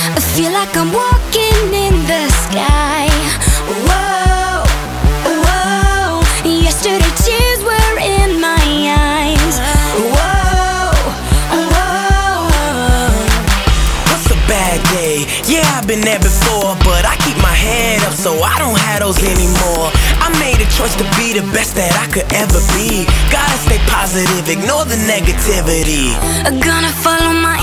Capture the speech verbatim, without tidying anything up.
I feel like I'm walking in the sky. Whoa, whoa. Yesterday tears were in my eyes. Whoa, whoa. What's a bad day? Yeah, I've been there before, but I keep my head up so I don't have those anymore. I made a choice to be the best that I could ever be. Gotta stay positive, ignore the negativity. I'm gonna follow my